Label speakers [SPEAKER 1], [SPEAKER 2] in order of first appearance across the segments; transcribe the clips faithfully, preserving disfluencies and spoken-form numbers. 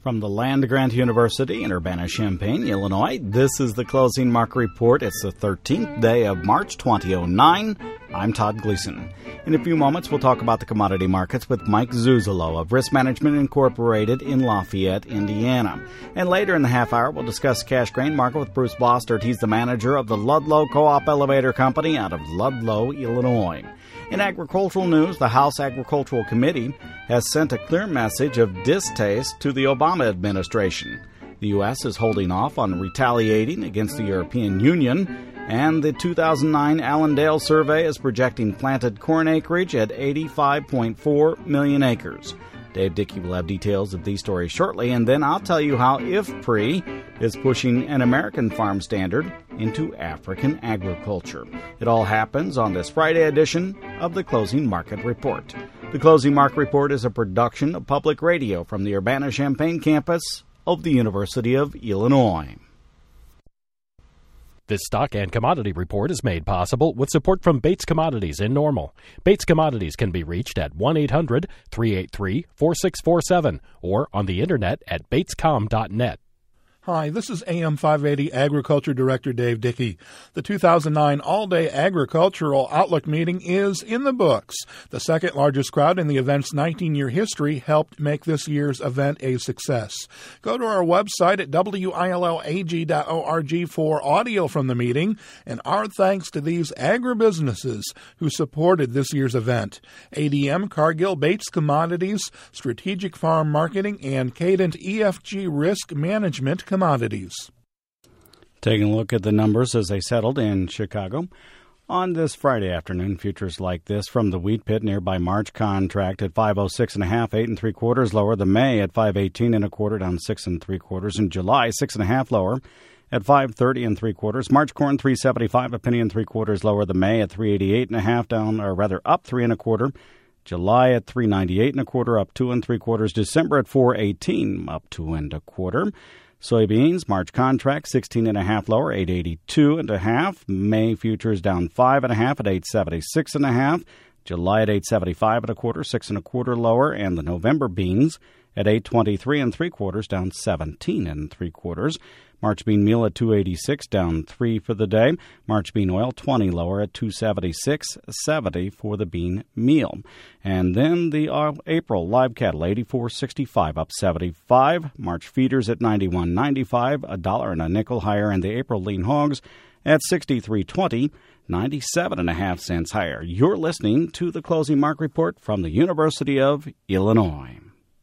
[SPEAKER 1] From the land-grant University in Urbana-Champaign, Illinois, this is the Closing Market Report. It's the thirteenth day of March twenty oh nine. I'm Todd Gleason. In a few moments, we'll talk about the commodity markets with Mike Zuzolo of Risk Management Incorporated in Lafayette, Indiana. And later in the half hour, we'll discuss the cash grain market with Bruce Bostert. He's the manager of the Ludlow Co-op Elevator Company out of Ludlow, Illinois. In agricultural news, the House Agricultural Committee has sent a clear message of distaste to the Obama administration. The U S is holding off on retaliating against the European Union, and the two thousand nine Allendale survey is projecting planted corn acreage at eighty-five point four million acres. Dave Dickey will have details of these stories shortly, and then I'll tell you how I F P R I is pushing an American farm standard into African agriculture. It all happens on this Friday edition of the Closing Market Report. The Closing Market Report is a production of Public Radio from the Urbana-Champaign campus of the University of Illinois.
[SPEAKER 2] This stock and commodity report is made possible with support from Bates Commodities in Normal. Bates Commodities can be reached at one eight hundred three eight three four six four seven or on the internet at bates com dot net.
[SPEAKER 3] Hi, this is A M five eighty Agriculture Director Dave Dickey. The two thousand nine All-Day Agricultural Outlook meeting is in the books. The second largest crowd in the event's nineteen-year history helped make this year's event a success. Go to our website at W I L L A G dot org for audio from the meeting, and our thanks to these agribusinesses who supported this year's event: A D M, Cargill, Bates Commodities, Strategic Farm Marketing, and Cadent E F G Risk Management Commodities.
[SPEAKER 1] Taking a look at the numbers as they settled in Chicago. On this Friday afternoon, futures like this from the wheat pit: nearby March contract at five oh six and a half, eight and three quarters lower. The May at five eighteen and a quarter, down six and three quarters. In July, six and a half lower at five thirty and three quarters. March corn three seventy-five, a penny and three quarters lower. The May at three eighty-eight and a half, down or rather up three and a quarter. July at three ninety-eight and a quarter, up two and three quarters. December at four eighteen, up two and a quarter. Soybeans, March contract, sixteen and a half lower, eight eighty-two and a half. May futures down five and a half at eight seventy-six and a half. July at eight seventy-five and a quarter, six and a quarter lower. And the November beans at eight twenty-three and three quarters, down seventeen and three quarters. March bean meal at two eighty-six, down three for the day. March bean oil twenty lower at two seventy-six seventy for the bean meal. And then the uh, April live cattle eighty-four sixty-five, up seventy-five. March feeders at ninety-one ninety-five, a dollar and a nickel higher. And the April lean hogs at sixty-three twenty, ninety-seven and a half cents higher. You're listening to the Closing Market Report from the University of Illinois.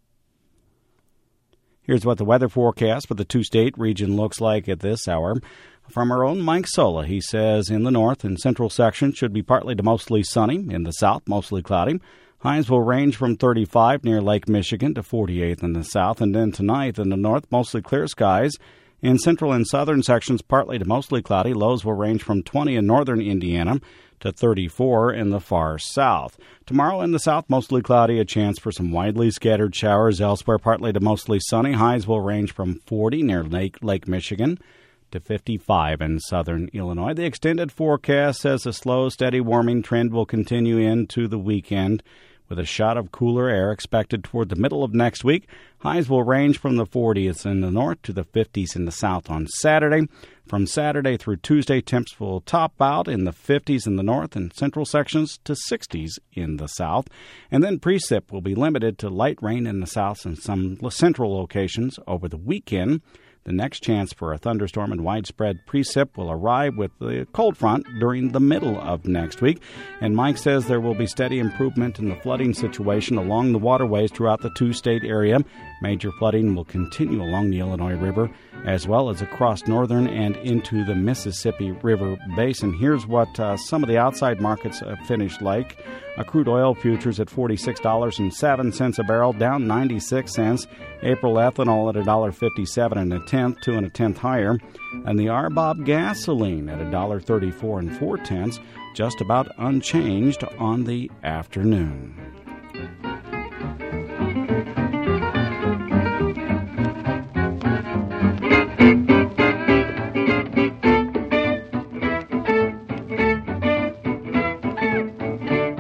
[SPEAKER 1] Here's what the weather forecast for the two-state region looks like at this hour. From our own Mike Sola, he says in the north and central section should be partly to mostly sunny. In the south, mostly cloudy. Highs will range from thirty-five near Lake Michigan to forty-eight in the south. And then tonight in the north, mostly clear skies. In central and southern sections, partly to mostly cloudy. Lows will range from twenty in northern Indiana to thirty-four in the far south. Tomorrow in the south, mostly cloudy, a chance for some widely scattered showers. Elsewhere, partly to mostly sunny. Highs will range from forty near Lake, Lake Michigan to fifty-five in southern Illinois. The extended forecast says a slow, steady warming trend will continue into the weekend, with a shot of cooler air expected toward the middle of next week. Highs will range from the forties in the north to the fifties in the south on Saturday. From Saturday through Tuesday, temps will top out in the fifties in the north and central sections to sixties in the south. And then precip will be limited to light rain in the south and some central locations over the weekend. The next chance for a thunderstorm and widespread precip will arrive with the cold front during the middle of next week. And Mike says there will be steady improvement in the flooding situation along the waterways throughout the two-state area. Major flooding will continue along the Illinois River as well as across northern and into the Mississippi River basin. Here's what uh, some of the outside markets uh, finished like. A crude oil futures at forty-six dollars and seven cents a barrel, down ninety-six cents. April ethanol at one dollar fifty-seven and a tenth, two and a tenth higher. And the R B O B gasoline at one dollar thirty-four and four tenths, just about unchanged on the afternoon.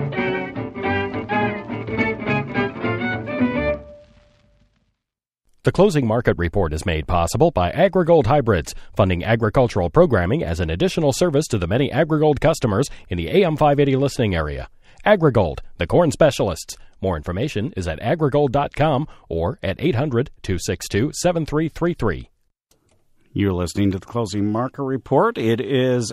[SPEAKER 2] The closing market report is made possible by AgriGold Hybrids, funding agricultural programming as an additional service to the many AgriGold customers in the A M five eighty listening area. AgriGold, the corn specialists. More information is at agrigold dot com or at eight hundred, two six two, seven three three three.
[SPEAKER 1] You're listening to the Closing Market Report. It is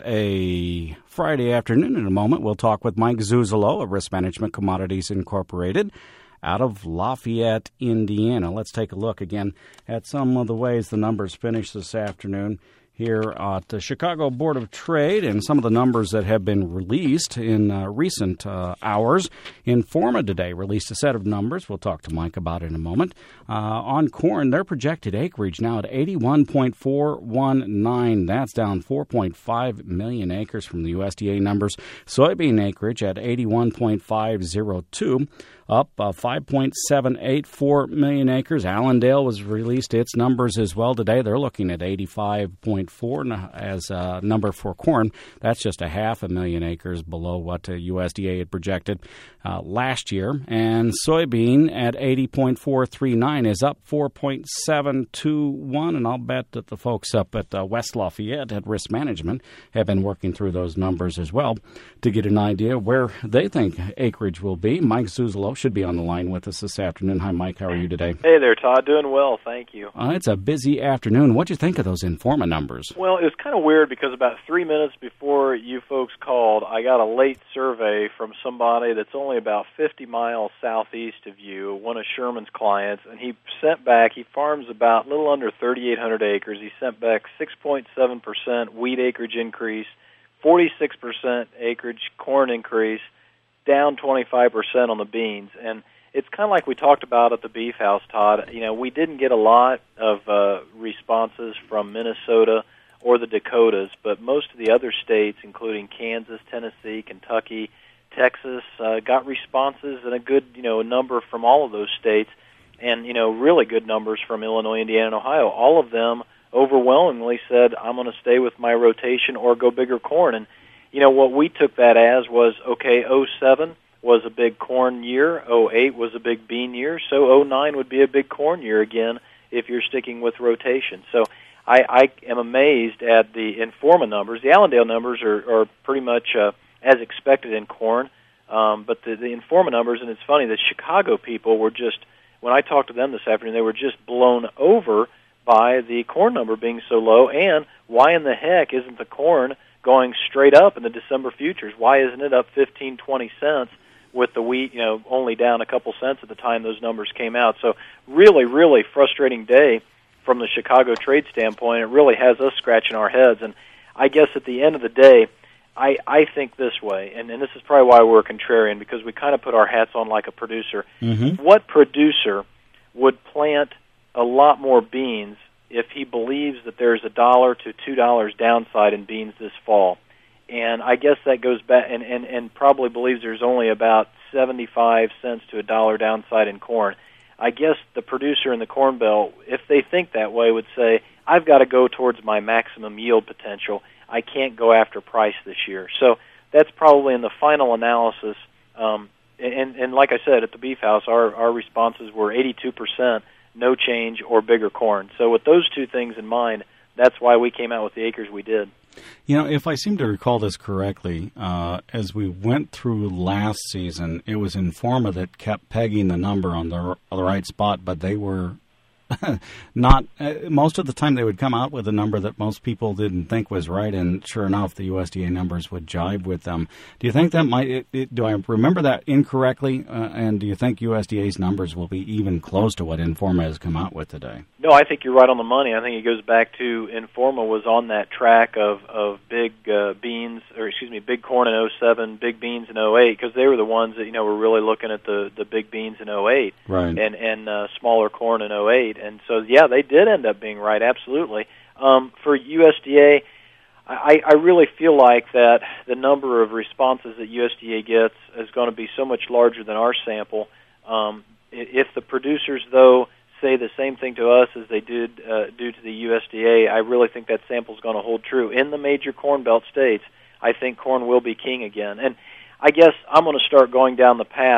[SPEAKER 1] a Friday afternoon. In a moment, we'll talk with Mike Zuzolo of Risk Management Commodities Incorporated out of Lafayette, Indiana. Let's take a look again at some of the ways the numbers finished this afternoon here at the Chicago Board of Trade and some of the numbers that have been released in uh, recent uh, hours. Informa today released a set of numbers. We'll talk to Mike about it in a moment. Uh, on corn, their projected acreage now at eighty-one point four one nine. That's down four point five million acres from the U S D A numbers. Soybean acreage at eighty-one point five oh two. Up uh, five point seven eight four million acres. Allendale was released its numbers as well today. They're looking at eighty-five point four as a number for corn. That's just a half a million acres below what the U S D A had projected uh, last year. And soybean at eighty point four three nine is up four point seven two one. And I'll bet that the folks up at uh, West Lafayette at Risk Management have been working through those numbers as well to get an idea where they think acreage will be. Mike Zuzolo should be on the line with us this afternoon. Hi, Mike. How are you today?
[SPEAKER 4] Hey there, Todd. Doing well, thank you.
[SPEAKER 1] Uh, it's a busy afternoon. What'd you think of those Informa numbers?
[SPEAKER 4] Well, it was kind of weird because about three minutes before you folks called, I got a late survey from somebody that's only about fifty miles southeast of you, one of Sherman's clients, and he sent back, he farms about a little under thirty-eight hundred acres. He sent back six point seven percent wheat acreage increase, forty-six percent acreage corn increase, down twenty-five percent on the beans. And it's kind of like we talked about at the Beef House, Todd. You know, we didn't get a lot of uh, responses from Minnesota or the Dakotas, but most of the other states, including Kansas, Tennessee, Kentucky, Texas, uh, got responses and a good, you know, number from all of those states, and, you know, really good numbers from Illinois, Indiana, and Ohio. All of them overwhelmingly said, I'm going to stay with my rotation or go bigger corn. And you know, what we took that as was, okay, oh seven was a big corn year, oh eight was a big bean year, so oh nine would be a big corn year again if you're sticking with rotation. So I, I am amazed at the Informa numbers. The Allendale numbers are, are pretty much uh, as expected in corn, um, but the, the Informa numbers, and it's funny, the Chicago people were just, when I talked to them this afternoon, they were just blown over by the corn number being so low, and why in the heck isn't the corn going straight up in the December futures? Why isn't it up fifteen, twenty cents with the wheat, you know, only down a couple cents at the time those numbers came out? So really, really frustrating day from the Chicago trade standpoint. It really has us scratching our heads. And I guess at the end of the day, I, I think this way, and, and this is probably why we're contrarian, because we kind of put our hats on like a producer. Mm-hmm. What producer would plant a lot more beans if he believes that there's a dollar to two dollars downside in beans this fall? And I guess that goes back, and, and, and probably believes there's only about seventy-five cents to a dollar downside in corn. I guess the producer in the Corn Belt, if they think that way, would say, I've got to go towards my maximum yield potential. I can't go after price this year. So that's probably in the final analysis. Um, and, and like I said, at the Beef House, our, our responses were eighty-two percent no change or bigger corn. So with those two things in mind, that's why we came out with the acres we did.
[SPEAKER 1] You know, if I seem to recall this correctly, uh, as we went through last season, it was Informa that kept pegging the number on the, on the right spot, but they were not, uh, most of the time they would come out with a number that most people didn't think was right, and sure enough, the U S D A numbers would jive with them. Do you think that might, it, it, do I remember that incorrectly, uh, and do you think U S D A's numbers will be even close to what Informa has come out with today?
[SPEAKER 4] No, I think you're right on the money. I think it goes back to Informa was on that track of, of big uh, beans, or excuse me, big corn in oh seven, big beans in oh eight, because they were the ones that, you know, were really looking at the, the big beans in oh eight,
[SPEAKER 1] right,
[SPEAKER 4] and, and uh, smaller corn in oh eight. And so, yeah, they did end up being right, absolutely. Um, for U S D A, I, I really feel like that the number of responses that U S D A gets is going to be so much larger than our sample. Um, if the producers, though, say the same thing to us as they did uh, do to the U S D A, I really think that sample is going to hold true. In the major Corn Belt states, I think corn will be king again. And I guess I'm going to start going down the path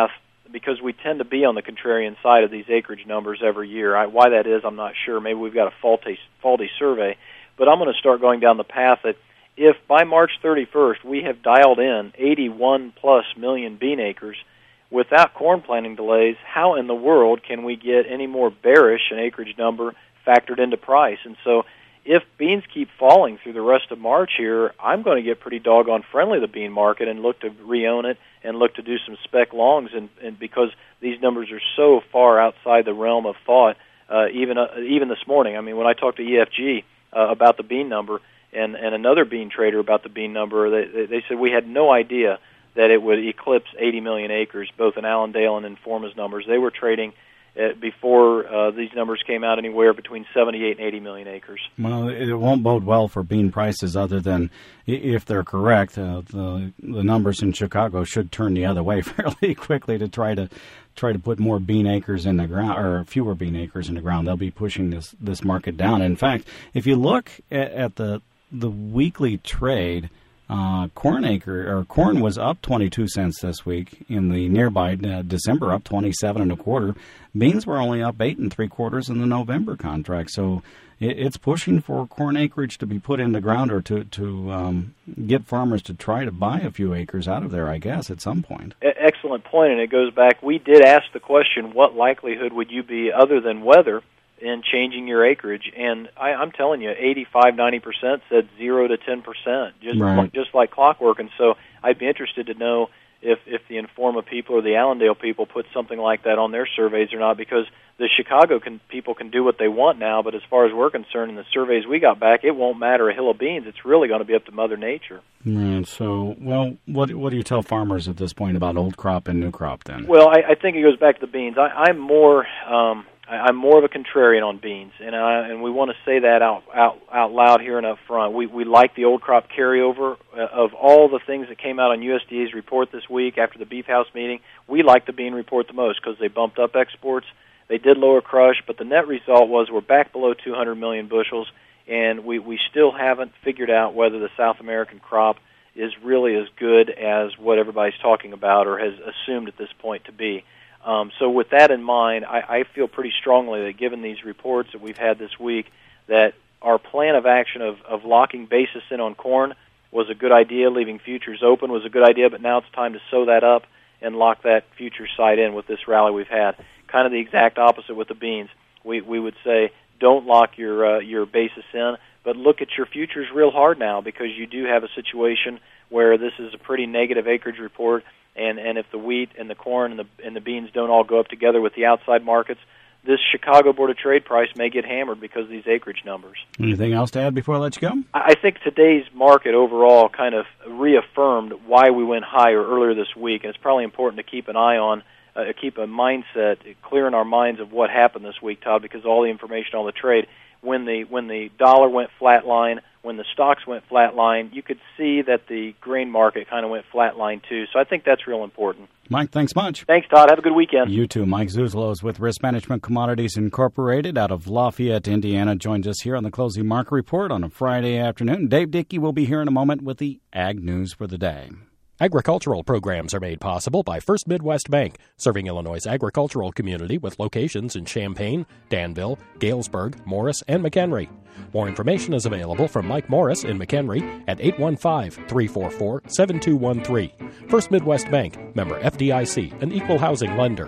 [SPEAKER 4] because we tend to be on the contrarian side of these acreage numbers every year. I, why that is, I'm not sure. Maybe we've got a faulty, faulty survey. But I'm going to start going down the path that if by March thirty-first we have dialed in eighty-one plus million bean acres without corn planting delays, how in the world can we get any more bearish an acreage number factored into price? And so if beans keep falling through the rest of March here, I'm going to get pretty doggone friendly to the bean market and look to re-own it and look to do some spec longs, and, and because these numbers are so far outside the realm of thought, uh, even uh, even this morning. I mean, when I talked to E F G uh, about the bean number and, and another bean trader about the bean number, they, they said we had no idea that it would eclipse eighty million acres, both in Allendale and in Forma's numbers. They were trading Uh, before uh, these numbers came out anywhere between seventy-eight and eighty million acres.
[SPEAKER 1] Well, it won't bode well for bean prices other than, if they're correct, uh, the the numbers in Chicago should turn the other way fairly quickly to try to try to put more bean acres in the ground, or fewer bean acres in the ground. They'll be pushing this, this market down. In fact, if you look at, at the the weekly trade, Uh, corn acre or corn was up twenty-two cents this week. In the nearby uh, December, up twenty-seven and a quarter. Beans were only up eight and three quarters in the November contract. So it, it's pushing for corn acreage to be put in the ground, or to to um, get farmers to try to buy a few acres out of there, I guess, at some point.
[SPEAKER 4] Excellent point, and it goes back. We did ask the question: what likelihood would you be, other than weather, in changing your acreage? And I, I'm telling you, eighty-five, ninety percent said zero to ten percent, just
[SPEAKER 1] right.
[SPEAKER 4] just like clockwork. And so I'd be interested to know if if the Informa people or the Allendale people put something like that on their surveys or not, because the Chicago can, people can do what they want now, but as far as we're concerned, in the surveys we got back, it won't matter a hill of beans. It's really going to be up to Mother Nature.
[SPEAKER 1] Right. So, well, what what do you tell farmers at this point about old crop and new crop then?
[SPEAKER 4] Well, I, I think it goes back to the beans. I, I'm more... Um, I'm more of a contrarian on beans, and I, and we want to say that out, out out loud here and up front. We we like the old crop carryover. Uh, of all the things that came out on U S D A's report this week after the Beef House meeting, we like the bean report the most because they bumped up exports. They did lower crush, but the net result was we're back below two hundred million bushels, and we, we still haven't figured out whether the South American crop is really as good as what everybody's talking about or has assumed at this point to be. Um, so with that in mind, I, I feel pretty strongly that given these reports that we've had this week, that our plan of action of, of locking basis in on corn was a good idea, leaving futures open was a good idea, but now it's time to sew that up and lock that future side in with this rally we've had. Kind of the exact opposite with the beans. We we would say don't lock your uh, your basis in, but look at your futures real hard now, because you do have a situation where this is a pretty negative acreage report. And, and if the wheat and the corn and the and the beans don't all go up together with the outside markets, this Chicago Board of Trade price may get hammered because of these acreage numbers.
[SPEAKER 1] Anything else to add before I let you go?
[SPEAKER 4] I think today's market overall kind of reaffirmed why we went higher earlier this week, and it's probably important to keep an eye on, uh, keep a mindset clear in our minds of what happened this week, Todd, because all the information on the trade. When the when the dollar went flatline, when the stocks went flatline, you could see that the grain market kind of went flatline too. So I think that's real important.
[SPEAKER 1] Mike, thanks much.
[SPEAKER 4] Thanks, Todd. Have a good weekend.
[SPEAKER 1] You too. Mike Zuzlos with Risk Management Commodities Incorporated out of Lafayette, Indiana, joined us here on the Closing Market Report on a Friday afternoon. Dave Dickey will be here in a moment with the Ag News for the day.
[SPEAKER 2] Agricultural programs are made possible by First Midwest Bank, serving Illinois' agricultural community with locations in Champaign, Danville, Galesburg, Morris, and McHenry. More information is available from Mike Morris in McHenry at eight one five, three four four, seven two one three. First Midwest Bank, member F D I C, an equal housing lender.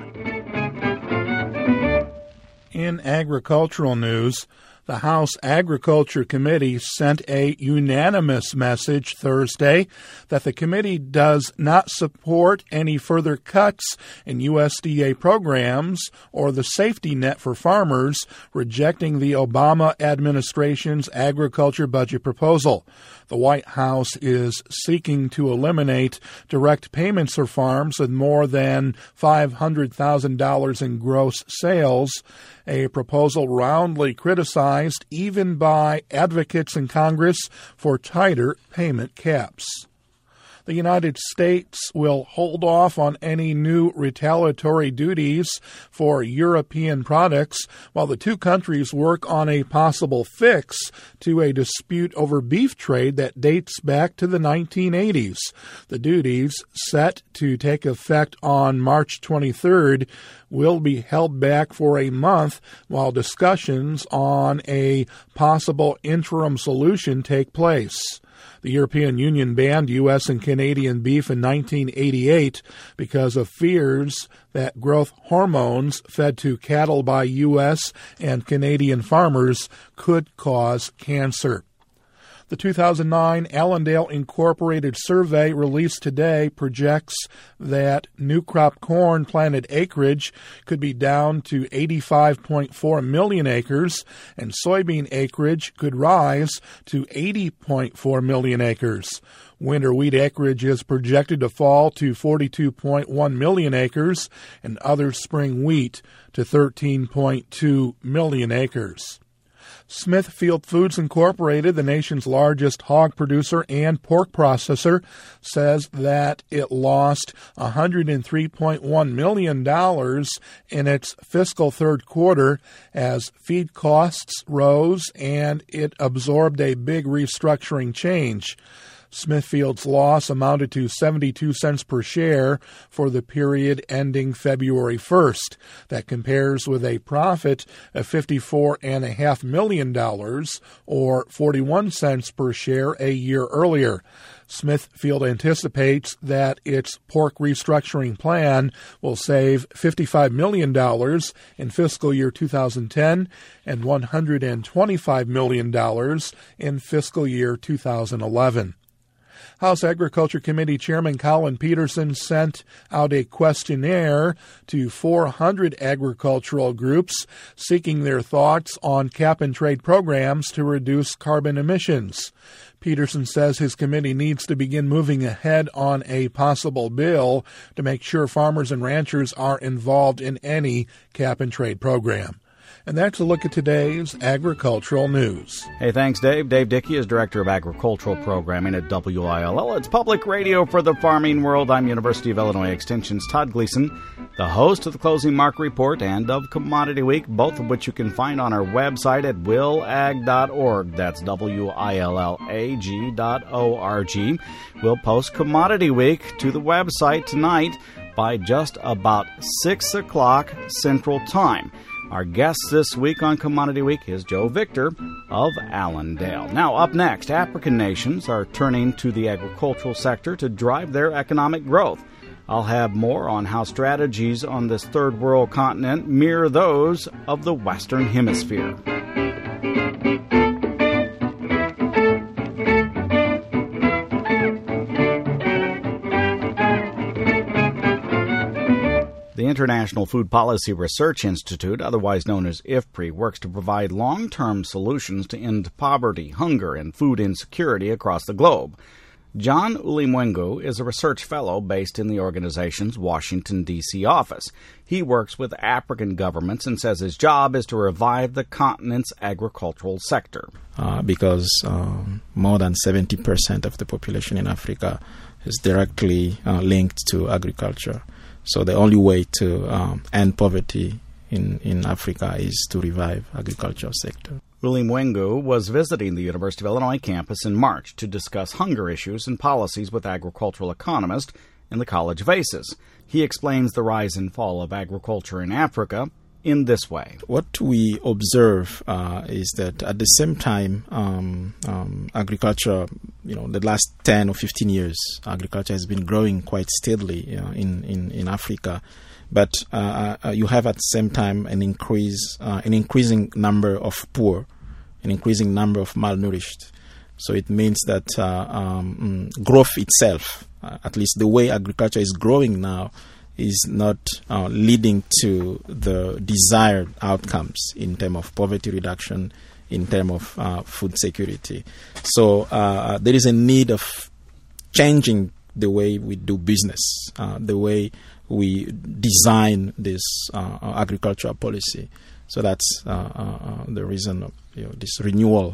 [SPEAKER 3] In agricultural news, the House Agriculture Committee sent a unanimous message Thursday that the committee does not support any further cuts in U S D A programs or the safety net for farmers, rejecting the Obama administration's agriculture budget proposal. The White House is seeking to eliminate direct payments for farms with more than five hundred thousand dollars in gross sales, a proposal roundly criticized even by advocates in Congress for tighter payment caps. The United States will hold off on any new retaliatory duties for European products while the two countries work on a possible fix to a dispute over beef trade that dates back to the nineteen eighties. The duties, set to take effect on March twenty-third, will be held back for a month while discussions on a possible interim solution take place. The European Union banned U S and Canadian beef in nineteen eighty-eight because of fears that growth hormones fed to cattle by U S and Canadian farmers could cause cancer. The two thousand nine Allendale Incorporated survey released today projects that new crop corn planted acreage could be down to eighty-five point four million acres, and soybean acreage could rise to eighty point four million acres. Winter wheat acreage is projected to fall to forty-two point one million acres, and other spring wheat to thirteen point two million acres. Smithfield Foods Incorporated, the nation's largest hog producer and pork processor, says that it lost one hundred three point one million dollars in its fiscal third quarter as feed costs rose and it absorbed a big restructuring change. Smithfield's loss amounted to seventy-two cents per share for the period ending February first. That compares with a profit of fifty-four point five million dollars, or forty-one cents per share a year earlier. Smithfield anticipates that its pork restructuring plan will save fifty-five million dollars in fiscal year two thousand ten and one hundred twenty-five million dollars in fiscal year two thousand eleven. House Agriculture Committee Chairman Collin Peterson sent out a questionnaire to four hundred agricultural groups seeking their thoughts on cap-and-trade programs to reduce carbon emissions. Peterson says his committee needs to begin moving ahead on a possible bill to make sure farmers and ranchers are involved in any cap-and-trade program. And that's a look at today's agricultural news.
[SPEAKER 1] Hey, thanks, Dave. Dave Dickey is Director of Agricultural Programming at W I L L. It's public radio for the farming world. I'm University of Illinois Extension's Todd Gleason, the host of the Closing Market Report and of Commodity Week, both of which you can find on our website at will ag dot org. That's W I L L A G dot O R G. We'll post Commodity Week to the website tonight by just about six o'clock Central Time. Our guest this week on Commodity Week is Joe Victor of Allendale. Now, up next, African nations are turning to the agricultural sector to drive their economic growth. I'll have more on how strategies on this third world continent mirror those of the Western Hemisphere. The International Food Policy Research Institute, otherwise known as I F P R I, works to provide long-term solutions to end poverty, hunger, and food insecurity across the globe. John Ulimwengu is a research fellow based in the organization's Washington, D C office. He works with African governments and says his job is to revive the continent's agricultural sector.
[SPEAKER 5] Uh, because um, more than seventy percent of the population in Africa is directly uh, linked to agriculture. So the only way to um, end poverty in, in Africa is to revive agricultural sector.
[SPEAKER 1] Ulimwengu was visiting the University of Illinois campus in March to discuss hunger issues and policies with agricultural economists in the College of Aces. He explains the rise and fall of agriculture in Africa in this way.
[SPEAKER 5] What we observe uh, is that at the same time, um, um, agriculture, you know, the last ten or fifteen years, agriculture has been growing quite steadily you know, in, in, in Africa. But uh, uh, you have at the same time an increase, uh, an increasing number of poor, an increasing number of malnourished. So it means that uh, um, growth itself, uh, at least the way agriculture is growing now, is not uh, leading to the desired outcomes in terms of poverty reduction, in terms of uh, food security. So uh, there is a need of changing the way we do business, uh, the way we design this uh, agricultural policy. So that's uh, uh, the reason of you know, this renewal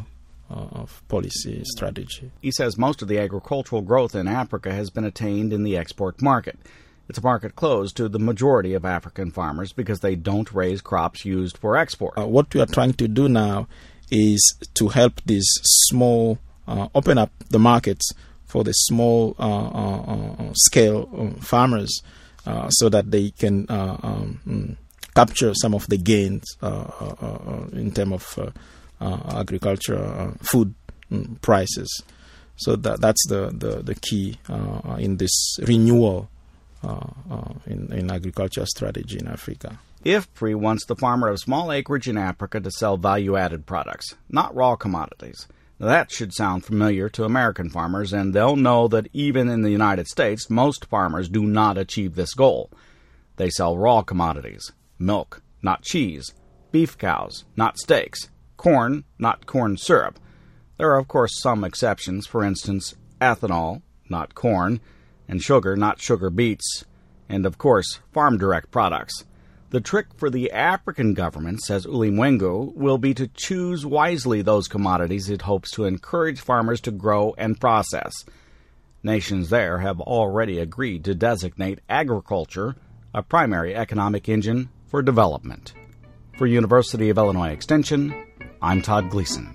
[SPEAKER 5] of policy strategy.
[SPEAKER 1] He says most of the agricultural growth in Africa has been attained in the export market. It's a market closed to the majority of African farmers because they don't raise crops used for export.
[SPEAKER 5] Uh, what we are trying to do now is to help these small, uh, open up the markets for the small uh, uh, uh, scale uh, farmers uh, so that they can uh, um, capture some of the gains uh, uh, uh, in terms of uh, uh, agriculture, uh, food um, prices. So that that's the, the, the key uh, in this renewal uh, uh, in, in agriculture strategy in Africa.
[SPEAKER 1] IFPRI wants the farmer of small acreage in Africa to sell value-added products, not raw commodities. Now, that should sound familiar to American farmers, and they'll know that even in the United States, most farmers do not achieve this goal. They sell raw commodities, milk, not cheese, beef cows, not steaks, corn, not corn syrup. There are, of course, some exceptions, for instance, ethanol, not corn, and sugar, not sugar beets, and, of course, farm-direct products. The trick for the African government, says Uli Mwengu, will be to choose wisely those commodities it hopes to encourage farmers to grow and process. Nations there have already agreed to designate agriculture a primary economic engine for development. For University of Illinois Extension, I'm Todd Gleason.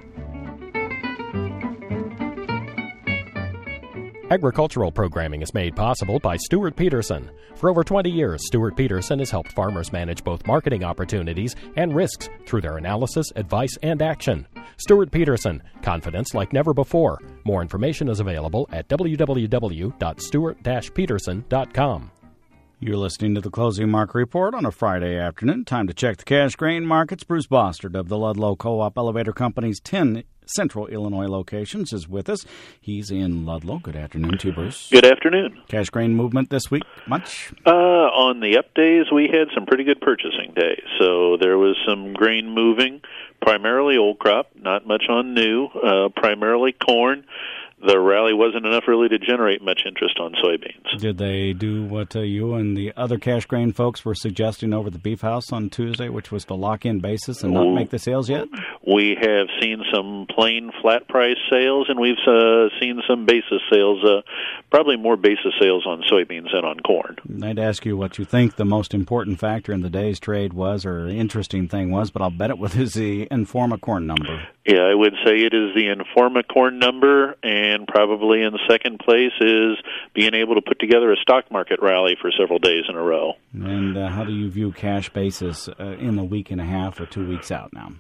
[SPEAKER 2] Agricultural programming is made possible by Stuart Peterson. For over twenty years, Stuart Peterson has helped farmers manage both marketing opportunities and risks through their analysis, advice, and action. Stuart Peterson, confidence like never before. More information is available at w w w dot stuart dash peterson dot com.
[SPEAKER 1] You're listening to the Closing Market Report on a Friday afternoon. Time to check the cash grain markets. Bruce Bostard of the Ludlow Co-op Elevator Company's ten Central Illinois locations is with us. He's in Ludlow. Good afternoon to you, Bruce.
[SPEAKER 6] Good afternoon.
[SPEAKER 1] Cash grain movement this week, much?
[SPEAKER 6] Uh, on the up days, we had some pretty good purchasing days. So there was some grain moving, primarily old crop, not much on new, uh, primarily corn. The rally wasn't enough really to generate much interest on soybeans.
[SPEAKER 1] Did they do what uh, you and the other cash grain folks were suggesting over the Beef House on Tuesday, which was to lock in basis and not make the sales yet?
[SPEAKER 6] We have seen some plain flat price sales, and we've uh, seen some basis sales, uh, probably more basis sales on soybeans than on corn.
[SPEAKER 1] I'd ask you what you think the most important factor in the day's trade was, or the interesting thing was, but I'll bet it was the Informa corn number.
[SPEAKER 6] Yeah, I would say it is the Informa corn number, and probably in second place is being able to put together a stock market rally for several days in a row.
[SPEAKER 1] And uh, how do you view cash basis uh, in the week and a half or two weeks out now?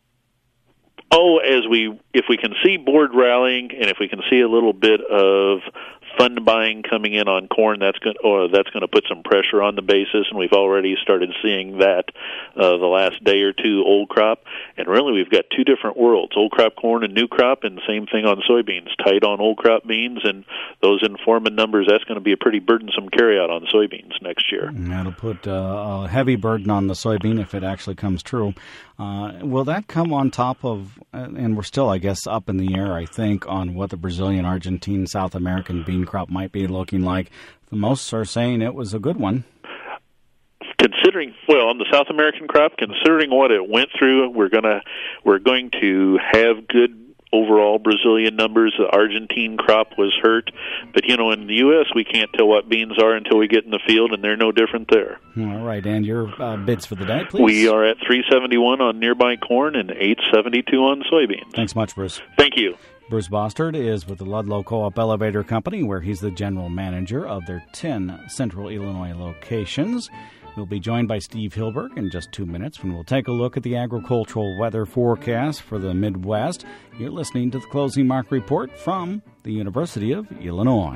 [SPEAKER 6] Oh, as we, if we can see board rallying, and if we can see a little bit of fund buying coming in on corn, that's going, or that's going to put some pressure on the basis, and we've already started seeing that uh, the last day or two. Old crop, and really we've got two different worlds: old crop corn and new crop, and the same thing on soybeans. Tight on old crop beans, and those Informa numbers. That's going to be a pretty burdensome carryout on soybeans next year.
[SPEAKER 1] And that'll put uh, a heavy burden on the soybean if it actually comes true. Uh, will that come on top of, and we're still, I guess, up in the air, I think, on what the Brazilian, Argentine, South American bean crop might be looking like? The most are saying it was a good one.
[SPEAKER 6] Considering, well, on the South American crop, considering what it went through, we're gonna we're going to have good overall Brazilian numbers. The Argentine crop was hurt, but you know, in the U S we can't tell what beans are until we get in the field, and they're no different there.
[SPEAKER 1] All right, and your uh, bids for the day, please.
[SPEAKER 6] We are at three seventy-one on nearby corn and eight seventy-two on soybeans.
[SPEAKER 1] Thanks much, Bruce.
[SPEAKER 6] Thank you.
[SPEAKER 1] Bruce Bostard is with the Ludlow Co-op Elevator Company, where he's the general manager of their ten Central Illinois locations. We'll be joined by Steve Hilberg in just two minutes when we'll take a look at the agricultural weather forecast for the Midwest. You're listening to the Closing Market Report from the University of Illinois.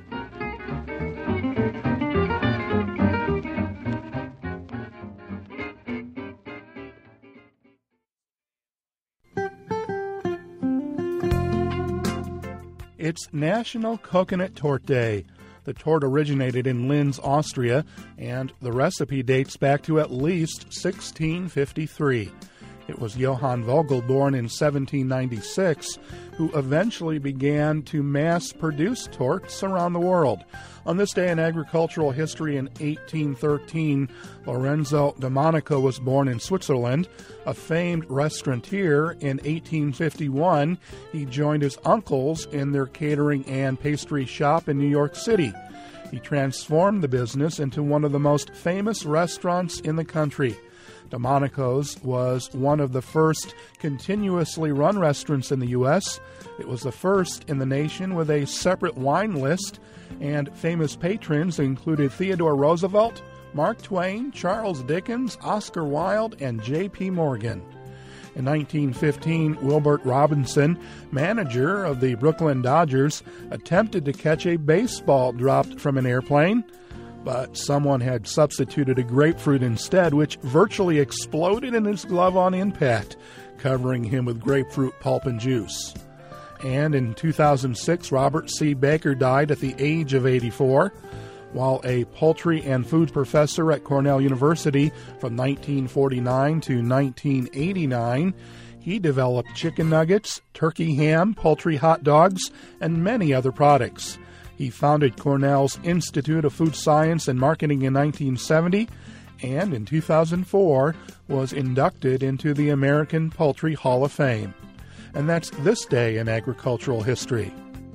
[SPEAKER 3] It's National Coconut Torte Day. The tort originated in Linz, Austria, and the recipe dates back to at least sixteen fifty-three. It was Johann Vogel, born in seventeen ninety-six, who eventually began to mass-produce torts around the world. On this day in agricultural history in eighteen thirteen, Lorenzo Domanico was born in Switzerland. A famed restaurateur, in eighteen fifty-one, he joined his uncles in their catering and pastry shop in New York City. He transformed the business into one of the most famous restaurants in the country. Domanico's was one of the first continuously run restaurants in the U S It was the first in the nation with a separate wine list, and famous patrons included Theodore Roosevelt, Mark Twain, Charles Dickens, Oscar Wilde, and J P Morgan. In nineteen fifteen, Wilbert Robinson, manager of the Brooklyn Dodgers, attempted to catch a baseball dropped from an airplane, but someone had substituted a grapefruit instead, which virtually exploded in his glove on impact, covering him with grapefruit pulp and juice. And in two thousand six, Robert C. Baker died at the age of eighty-four. While a poultry and food professor at Cornell University from nineteen forty-nine to nineteen eighty-nine, he developed chicken nuggets, turkey ham, poultry hot dogs, and many other products. He founded Cornell's Institute of Food Science and Marketing in nineteen seventy, and in two thousand four was inducted into the American Poultry Hall of Fame. And that's this day in agricultural history.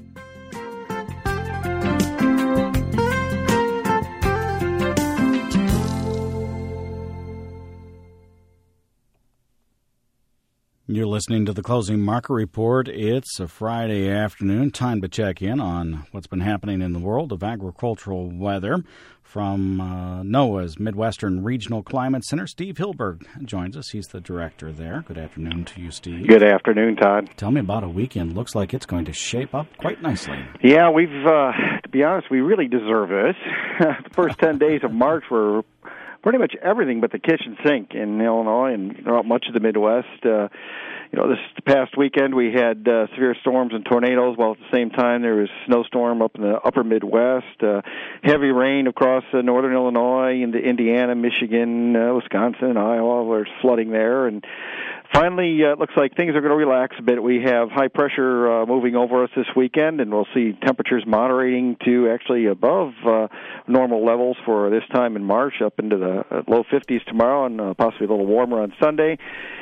[SPEAKER 1] You're listening to the Closing Market Report. It's a Friday afternoon. Time to check in on what's been happening in the world of agricultural weather. From uh, NOAA's Midwestern Regional Climate Center, Steve Hilberg joins us. He's the director there. Good afternoon to you, Steve.
[SPEAKER 7] Good afternoon, Todd.
[SPEAKER 1] Tell me about a weekend. Looks like it's going to shape up quite nicely.
[SPEAKER 7] Yeah, we've, uh, to be honest, we really deserve this. The first ten days of March were pretty much everything but the kitchen sink in Illinois and throughout much of the Midwest. Uh, you know, this past weekend we had uh, severe storms and tornadoes, while at the same time there was snowstorm up in the upper Midwest, uh, heavy rain across uh, northern Illinois into Indiana, Michigan, uh, Wisconsin, Iowa. There's flooding there. And finally, uh, it looks like things are going to relax a bit. We have high pressure uh, moving over us this weekend, and we'll see temperatures moderating to actually above uh, normal levels for this time in March, up into the uh, low fifties tomorrow, and uh, possibly a little warmer on Sunday.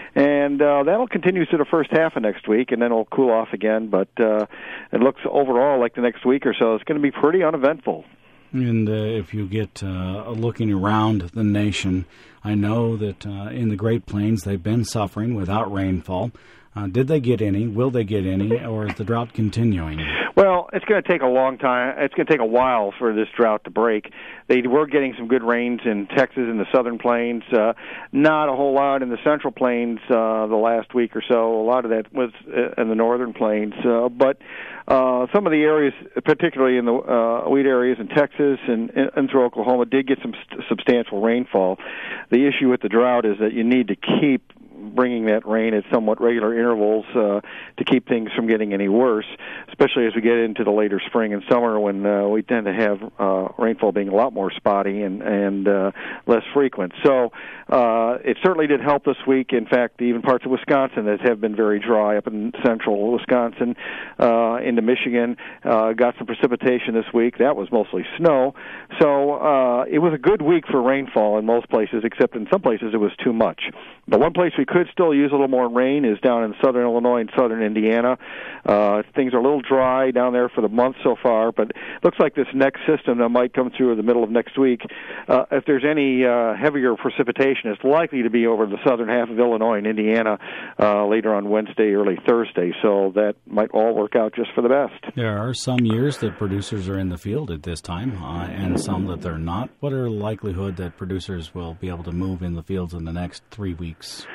[SPEAKER 7] And uh, that'll continue through the first half of next week, and then it'll cool off again. But uh, it looks overall like the next week or so is going to be pretty uneventful.
[SPEAKER 1] And uh, if you get uh, looking around the nation, I know that uh, in the Great Plains they've been suffering without rainfall. Uh, did they get any? Will they get any? Or is the drought continuing?
[SPEAKER 7] Well, it's going to take a long time. It's going to take a while for this drought to break. They were getting some good rains in Texas and the southern plains. Uh, not a whole lot in the central plains uh, the last week or so. A lot of that was in the northern plains. Uh, but uh, some of the areas, particularly in the uh, wheat areas in Texas and, and through Oklahoma, did get some st- substantial rainfall. The issue with the drought is that you need to keep bringing that rain at somewhat regular intervals uh, to keep things from getting any worse, especially as we get into the later spring and summer when uh, we tend to have uh, rainfall being a lot more spotty and, and uh, less frequent. So uh, it certainly did help this week. In fact, even parts of Wisconsin that have been very dry up in central Wisconsin uh, into Michigan uh, got some precipitation this week. That was mostly snow. So uh, it was a good week for rainfall in most places, except in some places it was too much. But one place we could still use a little more rain is down in southern Illinois and southern Indiana. Uh, things are a little dry down there for the month so far, but it looks like this next system that might come through in the middle of next week, uh, if there's any uh, heavier precipitation, it's likely to be over the southern half of Illinois and Indiana uh, later on Wednesday, early Thursday, so that might all work out just for the best.
[SPEAKER 1] There are some years that producers are in the field at this time, uh, and some that they're not. What are the likelihood that producers will be able to move in the fields in the next three weeks?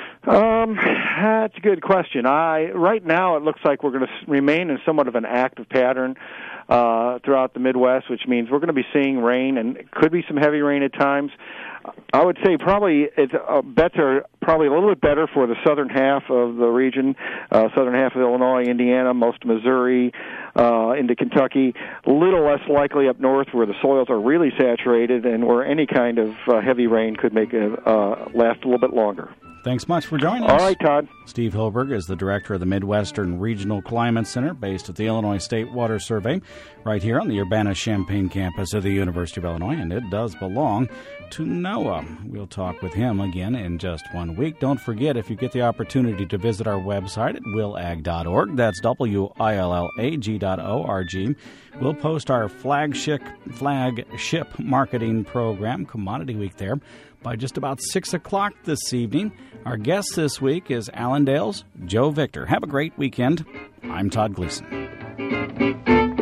[SPEAKER 7] Um, that's a good question. I right now it looks like we're going to remain in somewhat of an active pattern uh, throughout the Midwest, which means we're going to be seeing rain, and it could be some heavy rain at times. I would say probably it's uh, better, probably a little bit better for the southern half of the region, uh, southern half of Illinois, Indiana, most of Missouri, uh, into Kentucky. A little less likely up north where the soils are really saturated and where any kind of uh, heavy rain could make it uh, last a little bit longer.
[SPEAKER 1] Thanks much for joining us.
[SPEAKER 7] All right, Todd.
[SPEAKER 1] Steve Hilberg is the director of the Midwestern Regional Climate Center based at the Illinois State Water Survey right here on the Urbana-Champaign campus of the University of Illinois, and it does belong to NOAA. We'll talk with him again in just one week. Don't forget, if you get the opportunity to visit our website at will ag dot org, that's W I L L A G dot O R G, we'll post our flagship, flagship marketing program, Commodity Week, there by just about six o'clock this evening. Our guest this week is Allendale's Joe Victor. Have a great weekend. I'm Todd Gleason.